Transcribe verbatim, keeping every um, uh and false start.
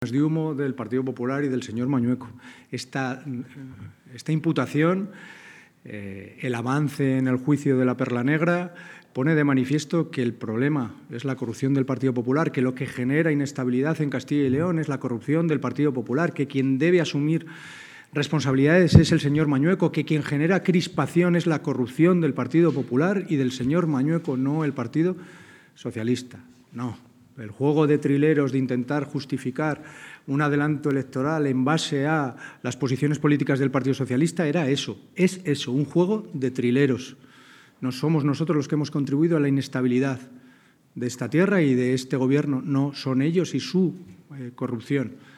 de humo del Partido Popular y del señor Mañueco. Esta, esta imputación, eh, el avance en el juicio de la Perla Negra, pone de manifiesto que el problema es la corrupción del Partido Popular, que lo que genera inestabilidad en Castilla y León es la corrupción del Partido Popular, que quien debe asumir responsabilidades es el señor Mañueco, que quien genera crispación es la corrupción del Partido Popular y del señor Mañueco, no el Partido Socialista. No. El juego de trileros de intentar justificar un adelanto electoral en base a las posiciones políticas del Partido Socialista era eso, es eso, un juego de trileros. No somos nosotros los que hemos contribuido a la inestabilidad de esta tierra y de este Gobierno, no, son ellos y su eh, corrupción.